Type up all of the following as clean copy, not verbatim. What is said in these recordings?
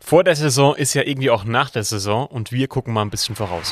Vor der Saison ist ja irgendwie auch nach der Saison und wir gucken mal ein bisschen voraus.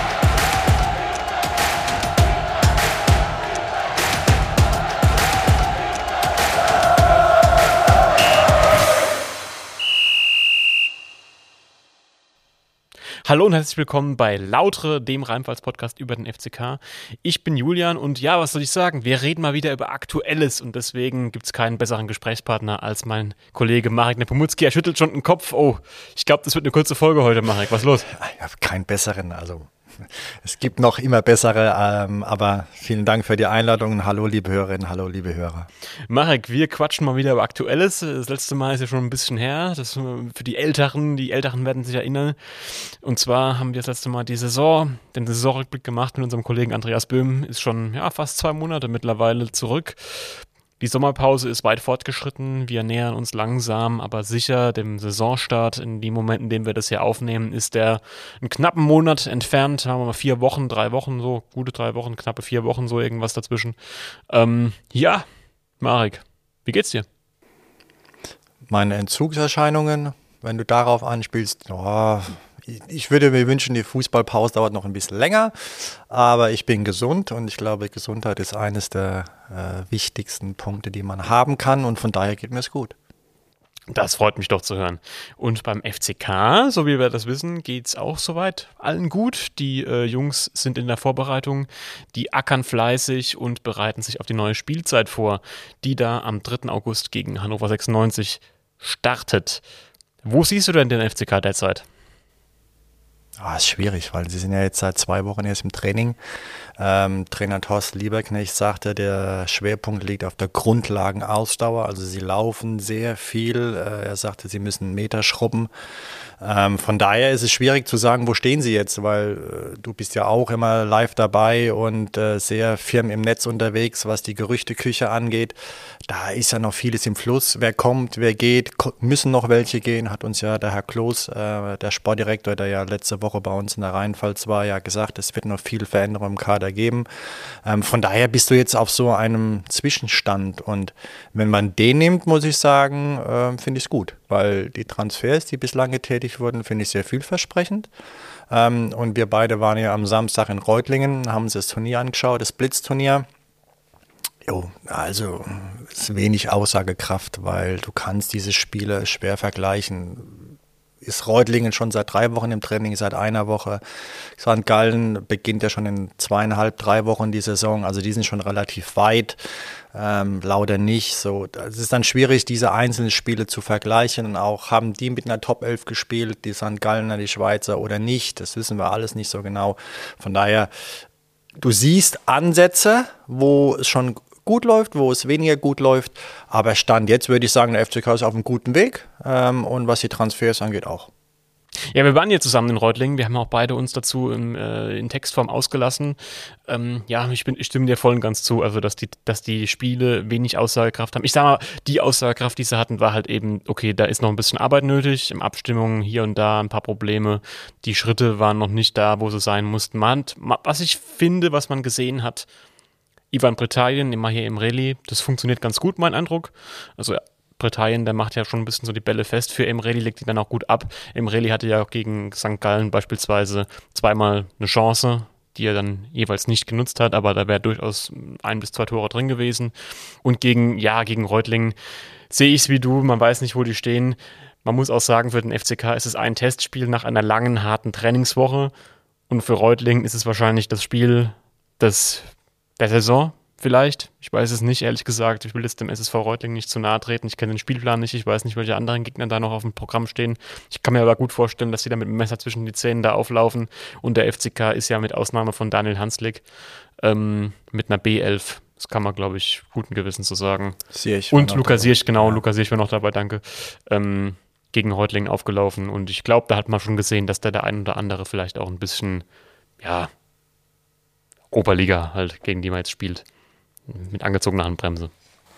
Hallo und herzlich willkommen bei Lautre, dem Rheinpfalz-Podcast über den FCK. Ich bin Julian und ja, was soll ich sagen? Wir reden mal wieder über Aktuelles und deswegen gibt es keinen besseren Gesprächspartner als mein Kollege Marek Nepomuk. Er schüttelt schon den Kopf. Oh, ich glaube, das wird eine kurze Folge heute, Marek. Was ist los? Ich habe keinen besseren, also es gibt noch immer bessere, aber vielen Dank für die Einladung. Hallo liebe Hörerinnen, hallo liebe Hörer. Marek, wir quatschen mal wieder über Aktuelles. Das letzte Mal ist ja schon ein bisschen her. Das für die Älteren werden sich erinnern. Und zwar haben wir das letzte Mal den Saisonrückblick gemacht mit unserem Kollegen Andreas Böhm. Ist schon fast 2 Monate mittlerweile zurück. Die Sommerpause ist weit fortgeschritten. Wir nähern uns langsam, aber sicher dem Saisonstart. In dem Moment, in dem wir das hier aufnehmen, ist der einen knappen Monat entfernt. Haben wir mal 4 Wochen, 3 Wochen, so gute 3 Wochen, knappe 4 Wochen, so irgendwas dazwischen. Ja, Marek, wie geht's dir? Meine Entzugserscheinungen, wenn du darauf anspielst, ich würde mir wünschen, die Fußballpause dauert noch ein bisschen länger, aber ich bin gesund und ich glaube, Gesundheit ist eines der wichtigsten Punkte, die man haben kann und von daher geht mir es gut. Das freut mich doch zu hören. Und beim FCK, so wie wir das wissen, geht's auch soweit allen gut. Die Jungs sind in der Vorbereitung, die ackern fleißig und bereiten sich auf die neue Spielzeit vor, die da am 3. August gegen Hannover 96 startet. Wo siehst du denn den FCK derzeit? Ist schwierig, weil sie sind ja jetzt seit 2 Wochen erst im Training. Trainer Thorsten Lieberknecht sagte, der Schwerpunkt liegt auf der Grundlagenausdauer. Also sie laufen sehr viel. Er sagte, sie müssen einen Meter schrubben. Von daher ist es schwierig zu sagen, wo stehen sie jetzt, weil du bist ja auch immer live dabei und sehr firm im Netz unterwegs, was die Gerüchteküche angeht. Da ist ja noch vieles im Fluss. Wer kommt, wer geht, müssen noch welche gehen, hat uns ja der Herr Kloß, der Sportdirektor, der ja letzte Woche bei uns in der Rheinpfalz war, ja gesagt, es wird noch viel Veränderung im Kader geben. Von daher bist du jetzt auf so einem Zwischenstand und wenn man den nimmt, muss ich sagen, finde ich es gut, weil die Transfers, die bislang getätigt wurden, finde ich sehr vielversprechend. Und wir beide waren ja am Samstag in Reutlingen, haben uns das Turnier angeschaut, das Blitzturnier. Also es ist wenig Aussagekraft, weil du kannst diese Spiele schwer vergleichen. Ist Reutlingen schon seit 3 Wochen im Training, seit 1 Woche. St. Gallen beginnt ja schon in 2,5, 3 Wochen die Saison, also die sind schon relativ weit. Lauter nicht. So, es ist dann schwierig, diese einzelnen Spiele zu vergleichen. Und auch haben die mit einer Top 11 gespielt, die St. Gallener, die Schweizer oder nicht. Das wissen wir alles nicht so genau. Von daher, du siehst Ansätze, wo es schon gut läuft, wo es weniger gut läuft. Aber Stand jetzt würde ich sagen, der FCK ist auf einem guten Weg. Und was die Transfers angeht, auch. Ja, wir waren hier zusammen in Reutlingen. Wir haben auch beide uns dazu in Textform ausgelassen. Ich stimme dir voll und ganz zu, also dass die Spiele wenig Aussagekraft haben. Ich sag mal, die Aussagekraft, die sie hatten, war halt eben, okay, da ist noch ein bisschen Arbeit nötig, im Abstimmungen hier und da ein paar Probleme. Die Schritte waren noch nicht da, wo sie sein mussten. Was ich finde, was man gesehen hat, Ivan Bretajen, immer hier im Rallye, das funktioniert ganz gut, mein Eindruck. Also Bretajen, der macht ja schon ein bisschen so die Bälle fest. Für Emreli legt die dann auch gut ab. Emreli hatte ja auch gegen St. Gallen beispielsweise 2-mal eine Chance, die er dann jeweils nicht genutzt hat, aber da wäre durchaus 1 bis 2 Tore drin gewesen. Und gegen Reutlingen sehe ich es wie du, man weiß nicht, wo die stehen. Man muss auch sagen, für den FCK ist es ein Testspiel nach einer langen, harten Trainingswoche. Und für Reutlingen ist es wahrscheinlich das Spiel der Saison. Vielleicht, ich weiß es nicht, ehrlich gesagt. Ich will jetzt dem SSV Reutlingen nicht zu nahe treten. Ich kenne den Spielplan nicht. Ich weiß nicht, welche anderen Gegner da noch auf dem Programm stehen. Ich kann mir aber gut vorstellen, dass die da mit dem Messer zwischen die Zähnen da auflaufen. Und der FCK ist ja mit Ausnahme von Daniel Hanslik mit einer B11. Das kann man, glaube ich, guten Gewissens so sagen. Und Lukas Siersch, genau, ja. Lukas Siersch war noch dabei, danke. Gegen Reutlingen aufgelaufen. Und ich glaube, da hat man schon gesehen, dass der ein oder andere vielleicht auch ein bisschen, Oberliga halt, gegen die man jetzt spielt. Mit angezogener Handbremse.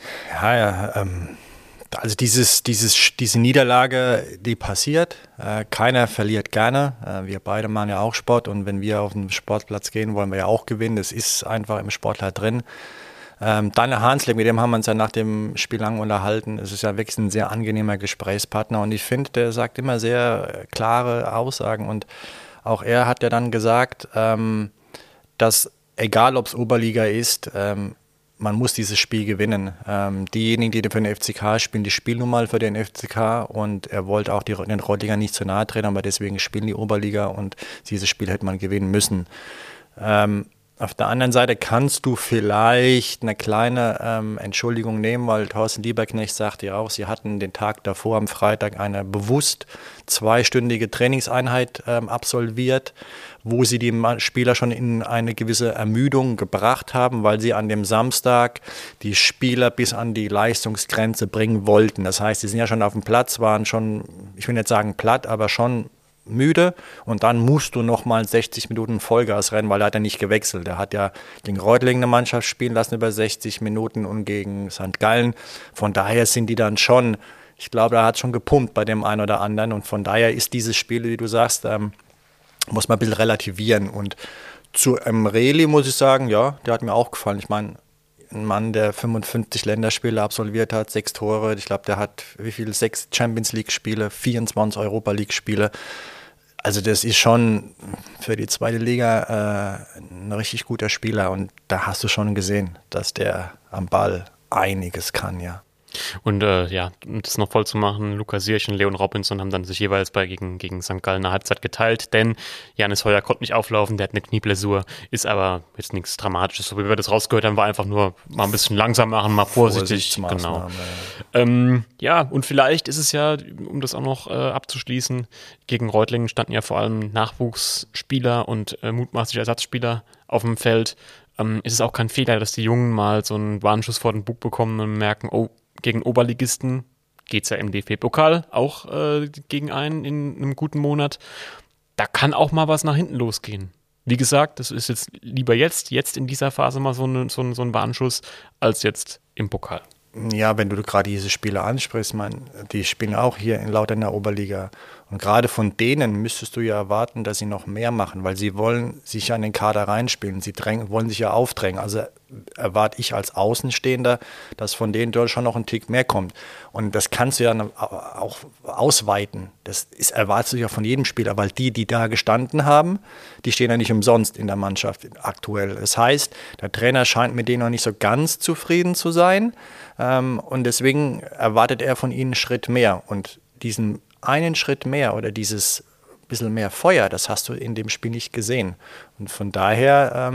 Also diese Niederlage, die passiert. Keiner verliert gerne. Wir beide machen ja auch Sport und wenn wir auf den Sportplatz gehen, wollen wir ja auch gewinnen. Das ist einfach im Sportler drin. Daniel Hanslik, mit dem haben wir uns ja nach dem Spiel lang unterhalten. Es ist ja wirklich ein sehr angenehmer Gesprächspartner und ich finde, der sagt immer sehr klare Aussagen und auch er hat ja dann gesagt, dass egal ob es Oberliga ist, man muss dieses Spiel gewinnen. Diejenigen, die für den FCK spielen, die spielen nun mal für den FCK und er wollte auch den Reutlinger nicht zu nahe treten, aber deswegen spielen die Oberliga und dieses Spiel hätte man gewinnen müssen. Auf der anderen Seite kannst du vielleicht eine kleine Entschuldigung nehmen, weil Thorsten Lieberknecht sagte ja auch, sie hatten den Tag davor am Freitag eine bewusst 2-stündige Trainingseinheit absolviert, wo sie die Spieler schon in eine gewisse Ermüdung gebracht haben, weil sie an dem Samstag die Spieler bis an die Leistungsgrenze bringen wollten. Das heißt, sie sind ja schon auf dem Platz, waren schon, ich will nicht sagen platt, aber schon müde und dann musst du nochmal 60 Minuten Vollgas rennen, weil er hat ja nicht gewechselt. Er hat ja gegen Reutlingen eine Mannschaft spielen lassen über 60 Minuten und gegen St. Gallen. Von daher sind die dann schon, ich glaube, er hat schon gepumpt bei dem einen oder anderen und von daher ist dieses Spiel, wie du sagst, muss man ein bisschen relativieren. Und zu Emreli muss ich sagen, ja, der hat mir auch gefallen. Ich meine, ein Mann, der 55 Länderspiele absolviert hat, 6 Tore, ich glaube, der hat 6 Champions League-Spiele, 24 Europa League-Spiele. Also das ist schon für die zweite Liga ein richtig guter Spieler und da hast du schon gesehen, dass der am Ball einiges kann, ja. Und um das noch voll zu machen, Lukas Siersch und Leon Robinson haben dann sich jeweils gegen St. Gallen eine Halbzeit geteilt, denn Janis Heuer konnte nicht auflaufen, der hat eine Knieblessur, ist aber jetzt nichts Dramatisches. So wie wir das rausgehört haben, war einfach nur mal ein bisschen langsam machen, mal vorsichtig. Genau. Und vielleicht ist es ja, um das auch noch abzuschließen, gegen Reutlingen standen ja vor allem Nachwuchsspieler und mutmaßliche Ersatzspieler auf dem Feld. Ist es auch kein Fehler, dass die Jungen mal so einen Warnschuss vor den Bug bekommen und merken, oh, gegen Oberligisten geht es ja im DFB-Pokal auch gegen einen in einem guten Monat. Da kann auch mal was nach hinten losgehen. Wie gesagt, das ist jetzt lieber jetzt in dieser Phase mal so ein Warnschuss, als jetzt im Pokal. Ja, wenn du gerade diese Spiele ansprichst, die spielen auch hier laut in der Oberliga. Und gerade von denen müsstest du ja erwarten, dass sie noch mehr machen, weil sie wollen sich ja in den Kader reinspielen. Sie wollen sich ja aufdrängen. Also erwarte ich als Außenstehender, dass von denen dort schon noch ein Tick mehr kommt. Und das kannst du ja auch ausweiten. Erwartest du ja von jedem Spieler, weil die da gestanden haben, die stehen ja nicht umsonst in der Mannschaft aktuell. Das heißt, der Trainer scheint mit denen noch nicht so ganz zufrieden zu sein. Und deswegen erwartet er von ihnen einen Schritt mehr. Und diesen einen Schritt mehr oder dieses bisschen mehr Feuer, das hast du in dem Spiel nicht gesehen. Und von daher,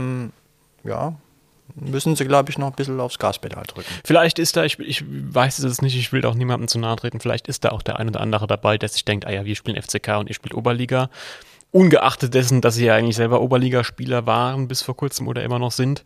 müssen sie, glaube ich, noch ein bisschen aufs Gaspedal drücken. Vielleicht ist da, ich weiß es nicht, ich will auch niemandem zu nahe treten, vielleicht ist da auch der ein oder andere dabei, der sich denkt, wir spielen FCK und ihr spielt Oberliga. Ungeachtet dessen, dass sie ja eigentlich selber Oberligaspieler waren bis vor kurzem oder immer noch sind.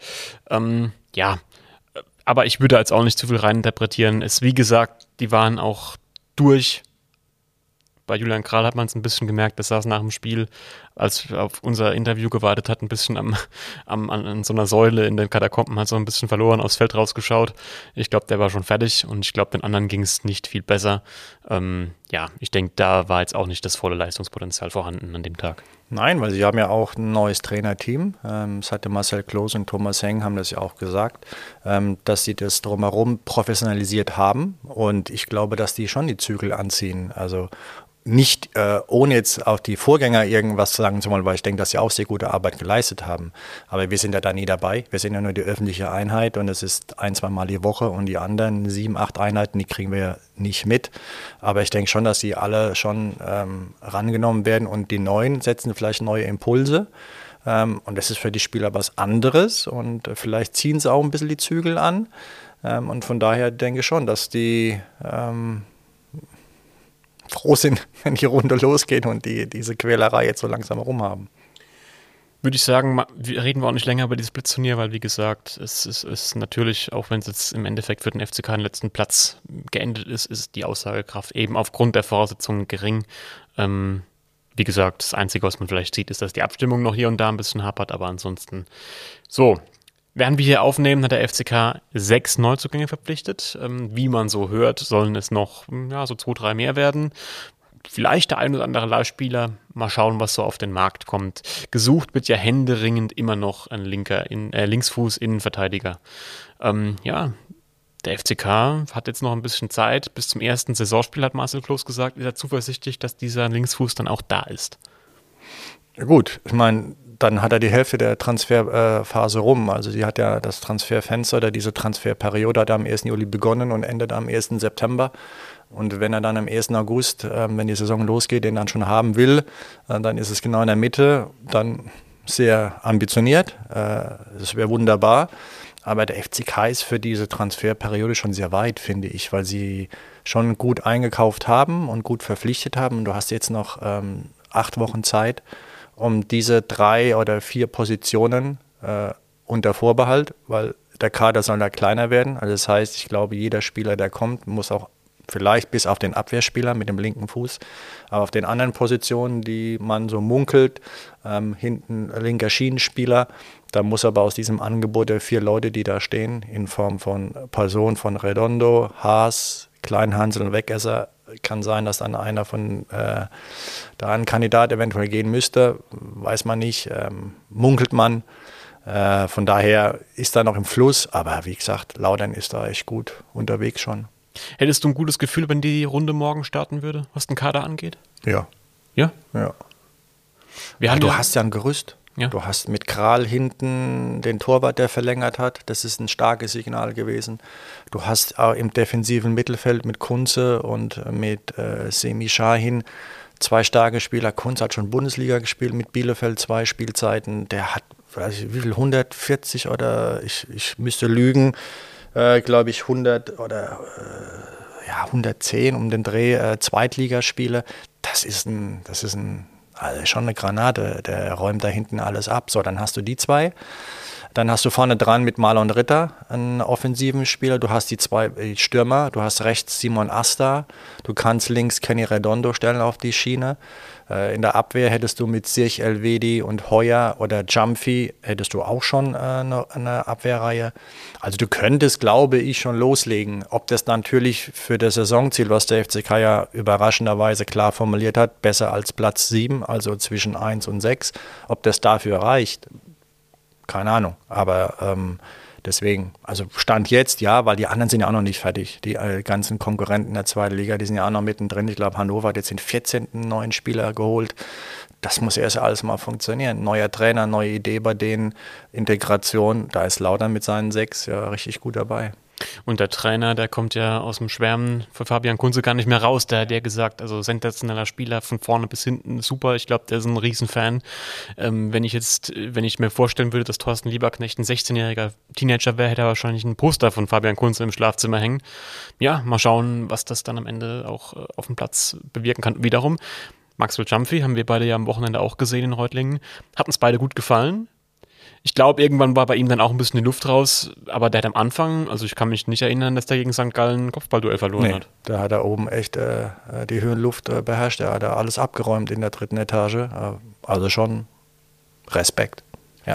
Aber ich würde jetzt auch nicht zu viel reininterpretieren. Wie gesagt, die waren auch durch. Bei Julian Kral hat man es ein bisschen gemerkt, das saß nach dem Spiel, als wir auf unser Interview gewartet hat, ein bisschen an so einer Säule in den Katakomben, hat so ein bisschen verloren, aufs Feld rausgeschaut. Ich glaube, der war schon fertig und ich glaube, den anderen ging es nicht viel besser. Ich denke, da war jetzt auch nicht das volle Leistungspotenzial vorhanden an dem Tag. Nein, weil sie haben ja auch ein neues Trainerteam. Das hatte Marcel Klose und Thomas Heng haben das ja auch gesagt, dass sie das drumherum professionalisiert haben und ich glaube, dass die schon die Zügel anziehen. Also nicht ohne jetzt auf die Vorgänger irgendwas zu sagen zu wollen, weil ich denke, dass sie auch sehr gute Arbeit geleistet haben. Aber wir sind ja da nie dabei. Wir sind ja nur die öffentliche Einheit und es ist 1-2 Mal die Woche und die anderen 7-8 Einheiten, die kriegen wir nicht mit. Aber ich denke schon, dass die alle schon rangenommen werden und die Neuen setzen vielleicht neue Impulse. Und das ist für die Spieler was anderes und vielleicht ziehen sie auch ein bisschen die Zügel an. Und von daher denke ich schon, dass die froh sind, wenn die Runde losgeht und diese Quälerei jetzt so langsam rumhaben. Würde ich sagen, reden wir auch nicht länger über dieses Blitzturnier, weil wie gesagt, es ist natürlich, auch wenn es jetzt im Endeffekt für den FCK den letzten Platz geendet ist die Aussagekraft eben aufgrund der Voraussetzungen gering. Wie gesagt, das Einzige, was man vielleicht sieht, ist, dass die Abstimmung noch hier und da ein bisschen hapert, aber ansonsten so. Während wir hier aufnehmen, hat der FCK 6 Neuzugänge verpflichtet. Wie man so hört, sollen es noch so 2-3 mehr werden. Vielleicht der ein oder andere Leihspieler. Mal schauen, was so auf den Markt kommt. Gesucht wird ja händeringend immer noch ein Linksfuß-Innenverteidiger. Ja, der FCK hat jetzt noch ein bisschen Zeit. Bis zum ersten Saisonspiel, hat Marcel Kloß gesagt, ist er zuversichtlich, dass dieser Linksfuß dann auch da ist. Ja, gut, ich meine, dann hat er die Hälfte der Transferphase rum. Also sie hat ja das Transferfenster oder diese Transferperiode hat am 1. Juli begonnen und endet am 1. September. Und wenn er dann am 1. August, wenn die Saison losgeht, den dann schon haben will, dann ist es genau in der Mitte, dann sehr ambitioniert. Das wäre wunderbar. Aber der FCK ist für diese Transferperiode schon sehr weit, finde ich, weil sie schon gut eingekauft haben und gut verpflichtet haben. Und du hast jetzt noch 8 Wochen Zeit, um diese 3 oder 4 Positionen unter Vorbehalt, weil der Kader soll da kleiner werden. Also das heißt, ich glaube, jeder Spieler, der kommt, muss auch vielleicht bis auf den Abwehrspieler mit dem linken Fuß, aber auf den anderen Positionen, die man so munkelt, hinten linker Schienenspieler, da muss aber aus diesem Angebot der 4 Leute, die da stehen, in Form von Person von Redondo, Haas, Kleinhansel und Wegesser, kann sein, dass dann einer von da ein Kandidat eventuell gehen müsste, weiß man nicht, munkelt man. Von daher ist da noch im Fluss, aber wie gesagt, Lautern ist da echt gut unterwegs schon. Hättest du ein gutes Gefühl, wenn die Runde morgen starten würde, was den Kader angeht? Ja. Ja? Ja. Du hast ja ein Gerüst. Ja. Du hast mit Kral hinten den Torwart, der verlängert hat. Das ist ein starkes Signal gewesen. Du hast auch im defensiven Mittelfeld mit Kunze und mit Semi Şahin 2 starke Spieler. Kunze hat schon Bundesliga gespielt mit Bielefeld, 2 Spielzeiten. Der hat, weiß ich, wie viel, 140 oder ich müsste lügen, glaube ich 100 oder 110 um den Dreh Zweitligaspiele. Das ist also schon eine Granate. Der räumt da hinten alles ab. So, dann hast du die 2. Dann hast du vorne dran mit Marlon Ritter einen offensiven Spieler. Du hast die 2 Stürmer. Du hast rechts Simon Asta. Du kannst links Kenny Redondo stellen auf die Schiene. In der Abwehr hättest du mit Sirch Elvedi und Heuer oder Jumpy hättest du auch schon eine Abwehrreihe. Also du könntest, glaube ich, schon loslegen. Ob das natürlich für das Saisonziel, was der FCK ja überraschenderweise klar formuliert hat, besser als Platz 7, also zwischen 1 und 6, ob das dafür reicht, keine Ahnung. Aber deswegen, also Stand jetzt, ja, weil die anderen sind ja auch noch nicht fertig. Die ganzen Konkurrenten der zweiten Liga, die sind ja auch noch mittendrin. Ich glaube, Hannover hat jetzt den 14. neuen Spieler geholt. Das muss erst alles mal funktionieren. Neuer Trainer, neue Idee bei denen, Integration. Da ist Lautern mit seinen 6 ja richtig gut dabei. Und der Trainer, der kommt ja aus dem Schwärmen für Fabian Kunze gar nicht mehr raus. Der hat ja gesagt, also sensationeller Spieler von vorne bis hinten, super. Ich glaube, der ist ein Riesenfan. Wenn ich mir vorstellen würde, dass Thorsten Lieberknecht ein 16-jähriger Teenager wäre, hätte er wahrscheinlich ein Poster von Fabian Kunze im Schlafzimmer hängen. Ja, mal schauen, was das dann am Ende auch auf dem Platz bewirken kann. Wiederum, Maxwell Jumpy haben wir beide ja am Wochenende auch gesehen in Reutlingen. Hat uns beide gut gefallen. Ich glaube, irgendwann war bei ihm dann auch ein bisschen die Luft raus, aber der hat am Anfang, also ich kann mich nicht erinnern, dass der gegen St. Gallen ein Kopfballduell verloren hat. Da hat er oben echt die Höhenluft beherrscht, er hat da alles abgeräumt in der 3. Etage, also schon Respekt. Ja.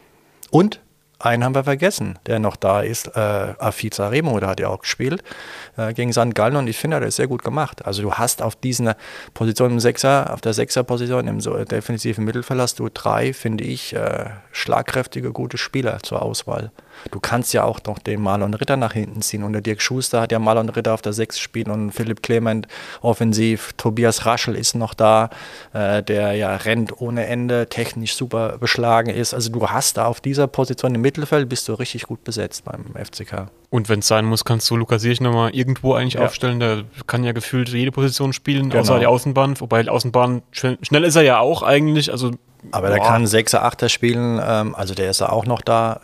Und einen haben wir vergessen, der noch da ist, Afiz Aremo, der hat ja auch gespielt gegen St. Gallen und ich finde, der ist sehr gut gemacht. Also du hast auf dieser Position im Sechser, auf der Sechser-Position im defensiven Mittelfeld hast du 3, finde ich, schlagkräftige, gute Spieler zur Auswahl. Du kannst ja auch noch den Marlon Ritter nach hinten ziehen und der Dirk Schuster hat ja Marlon Ritter auf der 6 gespielt und Philipp Clement offensiv. Tobias Raschel ist noch da, der ja rennt ohne Ende, technisch super beschlagen ist. Also du hast da auf dieser Position im Mittelfeld bist du richtig gut besetzt beim FCK. Und wenn es sein muss, kannst du Lukas Sierch nochmal irgendwo eigentlich aufstellen. Der kann ja gefühlt jede Position spielen, außer die Außenbahn. Wobei die Außenbahn, schnell ist er ja auch eigentlich. Also, aber der kann 6er, 8er spielen, also der ist ja auch noch da.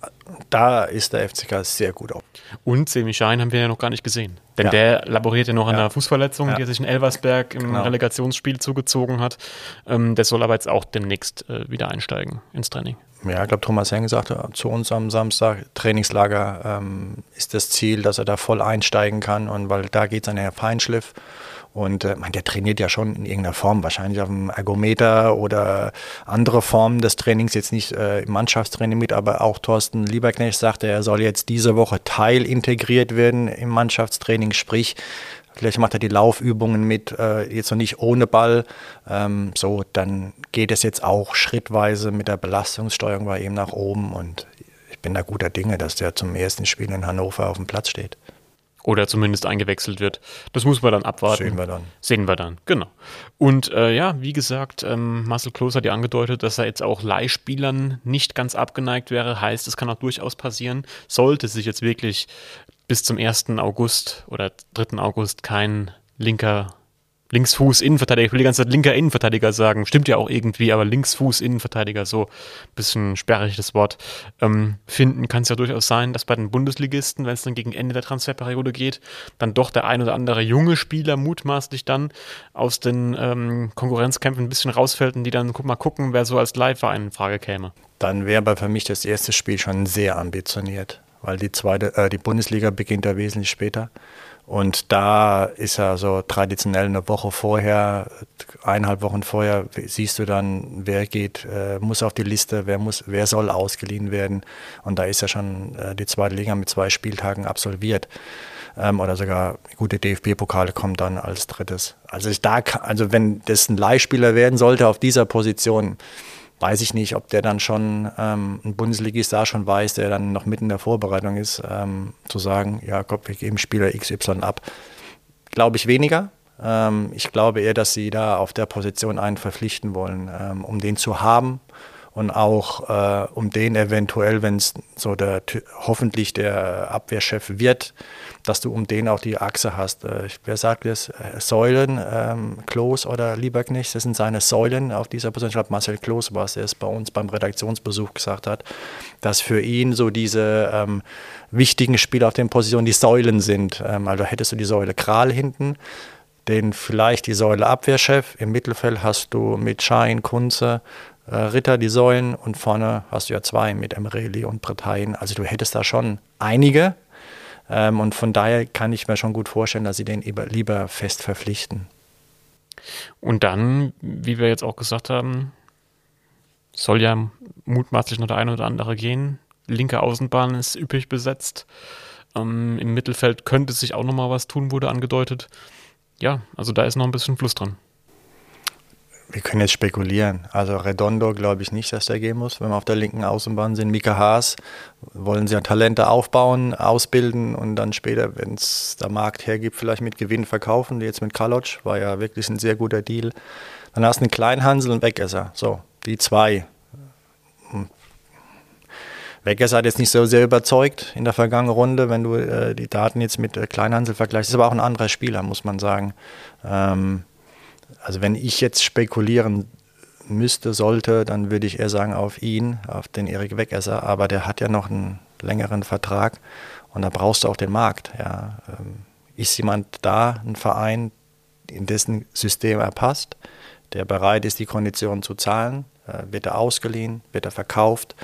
Da ist der FCK sehr gut auf. Und Semi Şahin haben wir ja noch gar nicht gesehen. Denn der laboriert ja noch an einer Fußverletzung, die er sich in Elversberg im Relegationsspiel zugezogen hat. Der soll aber jetzt auch demnächst wieder einsteigen ins Training. Ja, ich glaube, Thomas Heng sagte zu uns am Samstag, Trainingslager ist das Ziel, dass er da voll einsteigen kann. Und weil da geht es an den Feinschliff. Und der trainiert ja schon in irgendeiner Form, wahrscheinlich auf dem Ergometer oder andere Formen des Trainings, jetzt nicht im Mannschaftstraining mit, aber auch Thorsten Lieberknecht sagte, er soll jetzt diese Woche teilintegriert werden im Mannschaftstraining, sprich, vielleicht macht er die Laufübungen mit, jetzt noch nicht ohne Ball. Dann geht es jetzt auch schrittweise mit der Belastungssteuerung bei ihm nach oben und ich bin da guter Dinge, dass der zum ersten Spiel in Hannover auf dem Platz steht. Oder zumindest eingewechselt wird. Das muss man dann abwarten. Sehen wir dann, genau. Und wie gesagt, Marcel Kloß hat ja angedeutet, dass er jetzt auch Leihspielern nicht ganz abgeneigt wäre. Heißt, es kann auch durchaus passieren, sollte sich jetzt wirklich bis zum 1. August oder 3. August kein Linksfuß-Innenverteidiger, ich will die ganze Zeit linker Innenverteidiger sagen, stimmt ja auch irgendwie, aber Linksfuß-Innenverteidiger, so ein bisschen sperrig das Wort, finden, kann es ja durchaus sein, dass bei den Bundesligisten, wenn es dann gegen Ende der Transferperiode geht, dann doch der ein oder andere junge Spieler mutmaßlich dann aus den Konkurrenzkämpfen ein bisschen rausfällt und die dann mal gucken, wer so als Leihverein in Frage käme. Dann wäre aber für mich das erste Spiel schon sehr ambitioniert, weil die Bundesliga beginnt ja wesentlich später. Und da ist ja so traditionell eine Woche vorher, 1,5 Wochen vorher, siehst du dann, wer geht, muss auf die Liste, wer soll ausgeliehen werden. Und da ist ja schon die zweite Liga mit 2 Spieltagen absolviert. Oder sogar gute DFB-Pokale kommen dann als drittes. Also wenn das ein Leihspieler werden sollte auf dieser Position, weiß ich nicht, ob der dann schon ein Bundesligist da schon weiß, der dann noch mitten in der Vorbereitung ist, zu sagen, ja komm, wir geben Spieler XY ab. Glaube ich weniger. Ich glaube eher, dass sie da auf der Position einen verpflichten wollen, um den zu haben und auch um den eventuell, wenn es so hoffentlich der Abwehrchef wird, dass du um den auch die Achse hast. Wer sagt das? Säulen, Kloß oder Lieberknecht, das sind seine Säulen auf dieser Position. Ich glaube, Marcel Kloß war es, der es bei uns beim Redaktionsbesuch gesagt hat, dass für ihn so diese wichtigen Spieler auf den Positionen die Säulen sind. Also hättest du die Säule Kral hinten, den vielleicht die Säule Abwehrchef. Im Mittelfeld hast du mit Schein, Kunze, Ritter die Säulen und vorne hast du ja 2 mit Emreli und Bretein. Also du hättest da schon einige. Und von daher kann ich mir schon gut vorstellen, dass sie den lieber fest verpflichten. Und dann, wie wir jetzt auch gesagt haben, soll ja mutmaßlich noch der eine oder andere gehen. Linke Außenbahn ist üppig besetzt. Im Mittelfeld könnte sich auch noch mal was tun, wurde angedeutet. Ja, also da ist noch ein bisschen Fluss dran. Wir können jetzt spekulieren. Also Redondo glaube ich nicht, dass der gehen muss, wenn wir auf der linken Außenbahn sind. Mika Haas wollen sie ja Talente aufbauen, ausbilden und dann später, wenn es der Markt hergibt, vielleicht mit Gewinn verkaufen. Jetzt mit Kaloc war ja wirklich ein sehr guter Deal. Dann hast du einen Kleinhansel und Wegesser. So, die 2. Wegesser hat jetzt nicht so sehr überzeugt in der vergangenen Runde, wenn du die Daten jetzt mit Kleinhansel vergleichst. Ist aber auch ein anderer Spieler, muss man sagen. Also wenn ich jetzt spekulieren sollte, dann würde ich eher sagen auf ihn, auf den Erik Wegesser. Aber der hat ja noch einen längeren Vertrag und da brauchst du auch den Markt. Ja. Ist jemand da, ein Verein, in dessen System er passt, der bereit ist, die Konditionen zu zahlen? Wird er ausgeliehen? Wird er verkauft?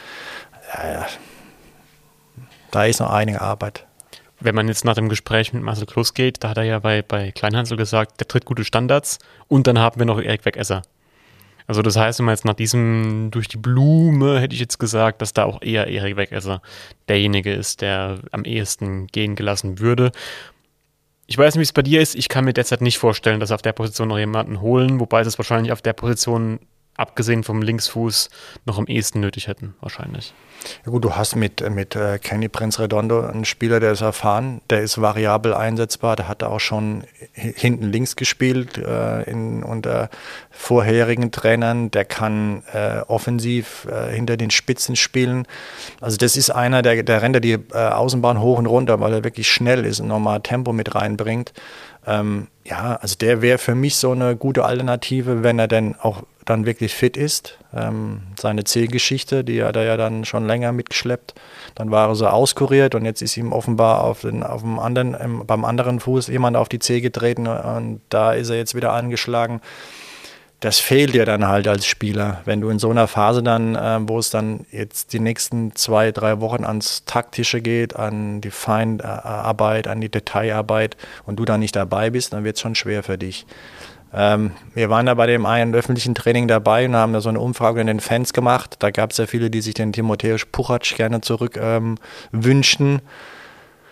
Da ist noch einige Arbeit. Wenn man jetzt nach dem Gespräch mit Marcel Kloß geht, da hat er ja bei Kleinhansel gesagt, der tritt gute Standards und dann haben wir noch Erik Wegesser. Also das heißt, wenn man jetzt nach diesem durch die Blume, hätte ich jetzt gesagt, dass da auch eher Erik Wegesser derjenige ist, der am ehesten gehen gelassen würde. Ich weiß nicht, wie es bei dir ist. Ich kann mir derzeit nicht vorstellen, dass auf der Position noch jemanden holen, wobei sie es wahrscheinlich auf der Position, abgesehen vom Linksfuß, noch am ehesten nötig hätten, wahrscheinlich. Ja gut, du hast mit Kenny Prince Redondo einen Spieler, der ist erfahren, der ist variabel einsetzbar, der hatte auch schon hinten links gespielt unter vorherigen Trainern, der kann offensiv hinter den Spitzen spielen. Also das ist einer, der rennt die Außenbahn hoch und runter, weil er wirklich schnell ist und nochmal Tempo mit reinbringt. Also der wäre für mich so eine gute Alternative, wenn er denn auch dann wirklich fit ist. Seine Zählgeschichte, die hat er ja dann schon länger mitgeschleppt. Dann war er so auskuriert und jetzt ist ihm offenbar beim anderen Fuß jemand auf die Zehe getreten und da ist er jetzt wieder angeschlagen. Das fehlt dir dann halt als Spieler, wenn du in so einer Phase dann, wo es dann jetzt die nächsten 2-3 Wochen ans Taktische geht, an die Feinarbeit, an die Detailarbeit und du dann nicht dabei bist, dann wird es schon schwer für dich. Wir waren da bei dem einen öffentlichen Training dabei und haben da so eine Umfrage in den Fans gemacht. Da gab es ja viele, die sich den Timoteusz Puchac gerne zurück wünschen.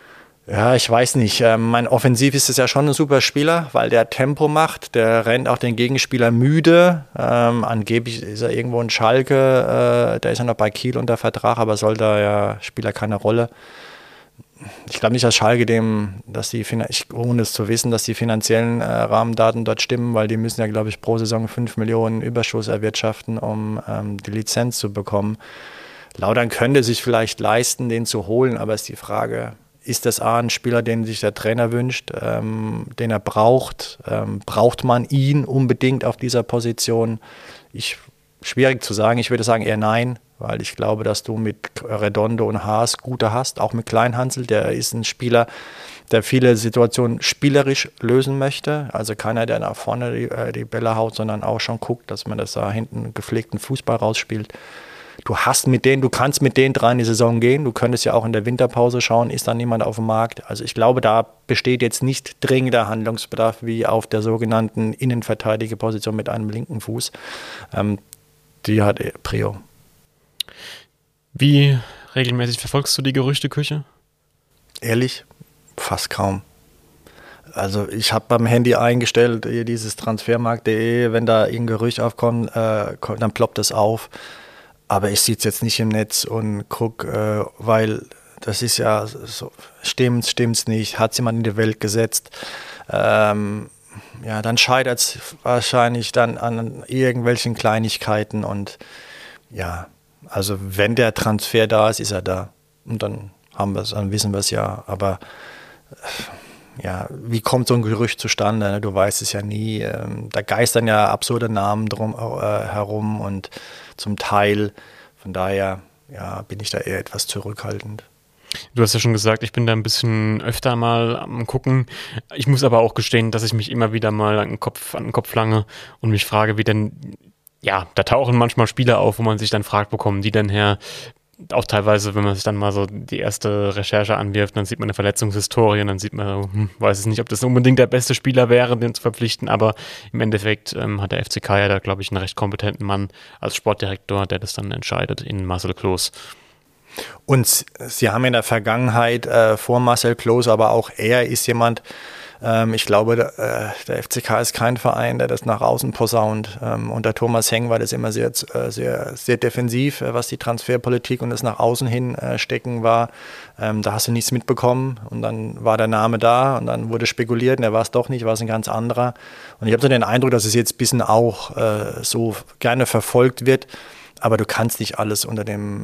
Ja, ich weiß nicht. Mein Offensiv ist es ja schon ein super Spieler, weil der Tempo macht. Der rennt auch den Gegenspieler müde. Angeblich ist er irgendwo in Schalke. Der ist ja noch bei Kiel unter Vertrag, aber spielt er keine Rolle. Ich glaube nicht, dass Schalke ohne es zu wissen, dass die finanziellen Rahmendaten dort stimmen, weil die müssen ja, glaube ich, pro Saison 5 Millionen Überschuss erwirtschaften, um die Lizenz zu bekommen. Lautern könnte sich vielleicht leisten, den zu holen, aber ist die Frage, ist das ein Spieler, den sich der Trainer wünscht, den er braucht? Braucht man ihn unbedingt auf dieser Position? Schwierig zu sagen. Ich würde sagen eher nein, weil ich glaube, dass du mit Redondo und Haas gute hast, auch mit Kleinhansel. Der ist ein Spieler, der viele Situationen spielerisch lösen möchte. Also keiner, der nach vorne die Bälle haut, sondern auch schon guckt, dass man das da hinten gepflegten Fußball rausspielt. Du kannst mit denen 3 in die Saison gehen. Du könntest ja auch in der Winterpause schauen, ist da niemand auf dem Markt. Also ich glaube, da besteht jetzt nicht dringender Handlungsbedarf wie auf der sogenannten Innenverteidigerposition mit einem linken Fuß. Die hat Prio. Wie regelmäßig verfolgst du die Gerüchteküche? Ehrlich? Fast kaum. Also ich habe beim Handy eingestellt, dieses transfermarkt.de, wenn da irgendein Gerücht aufkommt, dann ploppt es auf. Aber ich sehe es jetzt nicht im Netz und gucke, weil das ist ja so, stimmt's nicht, hat es jemand in die Welt gesetzt. Dann scheitert es wahrscheinlich dann an irgendwelchen Kleinigkeiten und ja, also wenn der Transfer da ist, ist er da. Und dann wissen wir es ja. Aber ja, wie kommt so ein Gerücht zustande? Ne? Du weißt es ja nie. Da geistern ja absurde Namen herum und zum Teil, von daher bin ich da eher etwas zurückhaltend. Du hast ja schon gesagt, ich bin da ein bisschen öfter mal am Gucken. Ich muss aber auch gestehen, dass ich mich immer wieder mal an den Kopf lange und mich frage, wie denn, ja, da tauchen manchmal Spieler auf, wo man sich dann fragt, wo kommen die denn her? Auch teilweise, wenn man sich dann mal so die erste Recherche anwirft, dann sieht man eine Verletzungshistorie und dann sieht man, weiß es nicht, ob das unbedingt der beste Spieler wäre, den zu verpflichten, aber im Endeffekt hat der FCK ja da, glaube ich, einen recht kompetenten Mann als Sportdirektor, der das dann entscheidet, in Marcel Kloß. Und sie haben in der Vergangenheit vor Marcel Kloß, aber auch er ist jemand, ich glaube, der FCK ist kein Verein, der das nach außen posaunt. Unter Thomas Heng war das immer sehr, sehr, sehr defensiv, was die Transferpolitik und das nach außen hin stecken war. Da hast du nichts mitbekommen und dann war der Name da und dann wurde spekuliert und er war es doch nicht, war es ein ganz anderer. Und ich habe so den Eindruck, dass es jetzt ein bisschen auch so gerne verfolgt wird. Aber du kannst nicht alles unter dem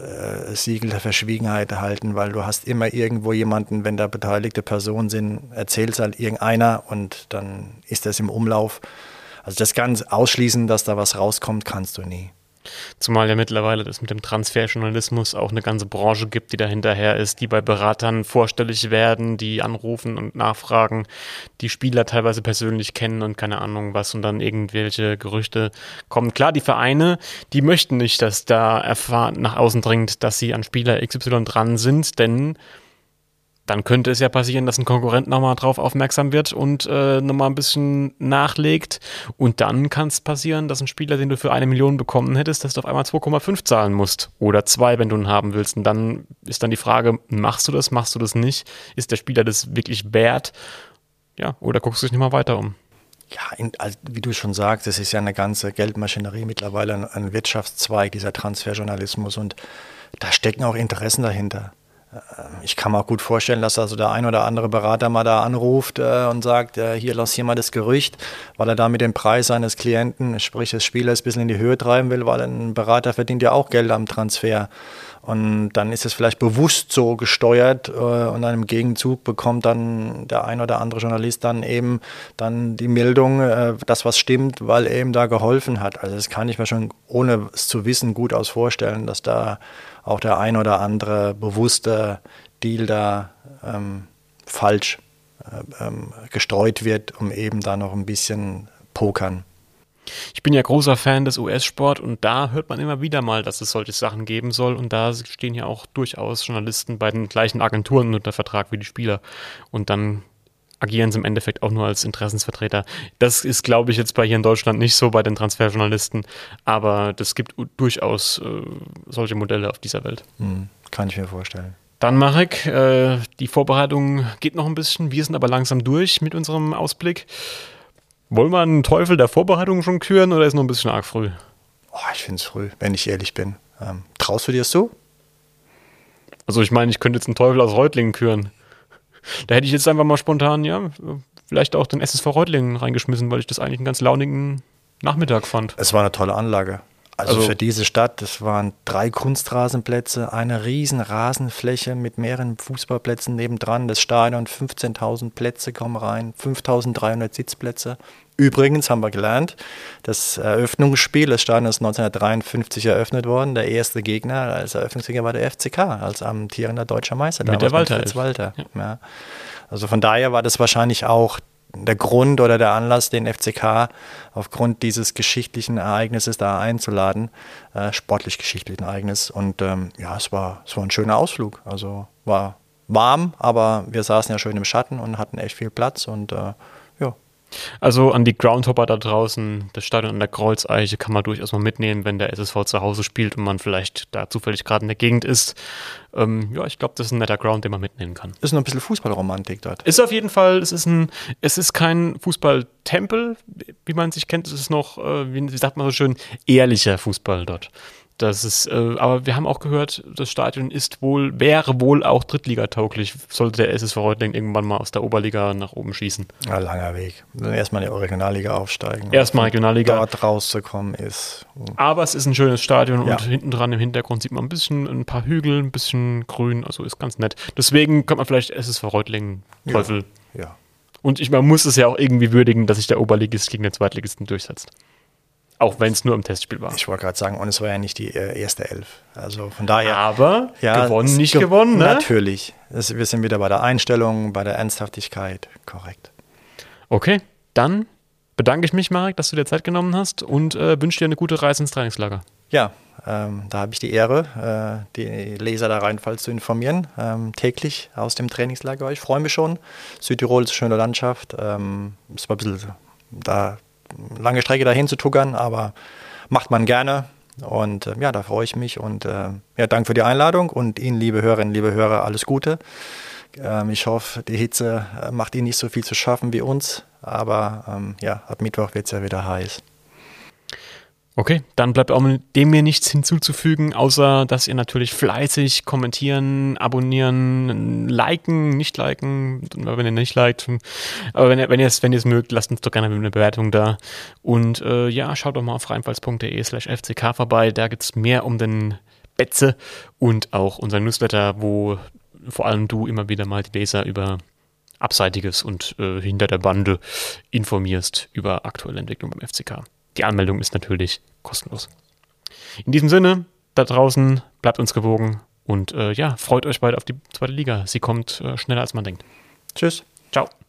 Siegel der Verschwiegenheit halten, weil du hast immer irgendwo jemanden, wenn da beteiligte Personen sind, erzählt es halt irgendeiner und dann ist das im Umlauf. Also das ganz ausschließen, dass da was rauskommt, kannst du nie. Zumal ja mittlerweile das mit dem Transferjournalismus auch eine ganze Branche gibt, die da hinterher ist, die bei Beratern vorstellig werden, die anrufen und nachfragen, die Spieler teilweise persönlich kennen und keine Ahnung was und dann irgendwelche Gerüchte kommen. Klar, die Vereine, die möchten nicht, dass da nach außen dringt, dass sie an Spieler XY dran sind, denn dann könnte es ja passieren, dass ein Konkurrent nochmal drauf aufmerksam wird und nochmal ein bisschen nachlegt. Und dann kann es passieren, dass ein Spieler, den du für 1 Million bekommen hättest, dass du auf einmal 2,5 zahlen musst. Oder 2, wenn du ihn haben willst. Und dann ist dann die Frage, machst du das nicht? Ist der Spieler das wirklich wert? Ja, oder guckst du dich nicht mal weiter um? Ja, also wie du schon sagst, es ist ja eine ganze Geldmaschinerie mittlerweile, ein Wirtschaftszweig, dieser Transferjournalismus. Und da stecken auch Interessen dahinter. Ich kann mir auch gut vorstellen, dass also der ein oder andere Berater mal da anruft und sagt, hier lancier mal das Gerücht, weil er damit den Preis seines Klienten, sprich des Spielers, ein bisschen in die Höhe treiben will, weil ein Berater verdient ja auch Geld am Transfer. Und dann ist es vielleicht bewusst so gesteuert und dann im Gegenzug bekommt dann der ein oder andere Journalist dann eben dann die Meldung, dass was stimmt, weil er ihm da geholfen hat. Also das kann ich mir schon, ohne es zu wissen, gut aus vorstellen, dass da auch der ein oder andere bewusste Deal da falsch gestreut wird, um eben da noch ein bisschen pokern. Ich bin ja großer Fan des US-Sport und da hört man immer wieder mal, dass es solche Sachen geben soll und da stehen ja auch durchaus Journalisten bei den gleichen Agenturen unter Vertrag wie die Spieler und dann agieren sie im Endeffekt auch nur als Interessensvertreter. Das ist, glaube ich, jetzt hier in Deutschland nicht so bei den Transferjournalisten, aber das gibt durchaus solche Modelle auf dieser Welt. Kann ich mir vorstellen. Dann Marek, die Vorbereitung geht noch ein bisschen, wir sind aber langsam durch mit unserem Ausblick. Wollen wir einen Teufel der Vorbereitung schon küren oder ist noch ein bisschen arg früh? Oh, ich finde es früh, wenn ich ehrlich bin. Traust du dir das so? Also ich meine, ich könnte jetzt einen Teufel aus Reutlingen küren. Da hätte ich jetzt einfach mal spontan, ja, vielleicht auch den SSV Reutlingen reingeschmissen, weil ich das eigentlich einen ganz launigen Nachmittag fand. Es war eine tolle Anlage. Also für diese Stadt, das waren 3 Kunstrasenplätze, eine riesen Rasenfläche mit mehreren Fußballplätzen nebendran, das Stadion, 15.000 Plätze kommen rein, 5.300 Sitzplätze. Übrigens haben wir gelernt, das Eröffnungsspiel des Stadions ist 1953 eröffnet worden. Der erste Gegner als Eröffnungssieger war der FCK, als amtierender deutscher Meister. Mit der Walter. Fritz Walter. Ja. Also von daher war das wahrscheinlich auch der Grund oder der Anlass, den FCK aufgrund dieses geschichtlichen Ereignisses da einzuladen, sportlich-geschichtlichen Ereignis. Und es war ein schöner Ausflug. Also war warm, aber wir saßen ja schön im Schatten und hatten echt viel Platz und Also an die Groundhopper da draußen, das Stadion an der Kreuzeiche kann man durchaus mal mitnehmen, wenn der SSV zu Hause spielt und man vielleicht da zufällig gerade in der Gegend ist. Ich glaube, das ist ein netter Ground, den man mitnehmen kann. Ist noch ein bisschen Fußballromantik dort. Ist auf jeden Fall, es ist kein Fußballtempel, wie man sich kennt, es ist noch, wie sagt man so schön, ehrlicher Fußball dort. Das ist, aber wir haben auch gehört, das Stadion wäre wohl auch drittligatauglich, sollte der SSV Reutlingen irgendwann mal aus der Oberliga nach oben schießen. Ja, langer Weg. Dann erstmal in die Regionalliga aufsteigen. Erstmal Regionalliga. Dort rauszukommen ist. Aber es ist ein schönes Stadion und hinten dran im Hintergrund sieht man ein paar Hügel, ein bisschen grün, also ist ganz nett. Deswegen kommt man vielleicht SSV Reutlingen, Teufel. Ja. Und man muss es ja auch irgendwie würdigen, dass sich der Oberligist gegen den Zweitligisten durchsetzt. Auch wenn es nur im Testspiel war. Ich wollte gerade sagen, und es war ja nicht die erste Elf. Also von daher. Aber gewonnen, nicht gewonnen, ne? Natürlich. Wir sind wieder bei der Einstellung, bei der Ernsthaftigkeit. Korrekt. Okay, dann bedanke ich mich, Marek, dass du dir Zeit genommen hast und wünsche dir eine gute Reise ins Trainingslager. Ja, da habe ich die Ehre, die Leser da reinfalls zu informieren, täglich aus dem Trainingslager. Ich freue mich schon. Südtirol ist eine schöne Landschaft. Es war ein bisschen lange Strecke dahin zu tuckern, aber macht man gerne und da freue ich mich und danke für die Einladung und Ihnen, liebe Hörerinnen, liebe Hörer, alles Gute. Ich hoffe, die Hitze macht Ihnen nicht so viel zu schaffen wie uns, aber ab Mittwoch wird es ja wieder heiß. Okay, dann bleibt auch dem mir nichts hinzuzufügen, außer dass ihr natürlich fleißig kommentieren, abonnieren, liken, nicht liken, wenn ihr nicht liked. Aber wenn ihr es mögt, lasst uns doch gerne eine Bewertung da. Und schaut doch mal auf rheinpfalz.de/FCK vorbei, da gibt es mehr um den Betze und auch unser Newsletter, wo vor allem du immer wieder mal die Leser über Abseitiges und hinter der Bande informierst über aktuelle Entwicklung beim FCK. Die Anmeldung ist natürlich kostenlos. In diesem Sinne, da draußen, bleibt uns gewogen und freut euch bald auf die zweite Liga. Sie kommt schneller, als man denkt. Tschüss. Ciao.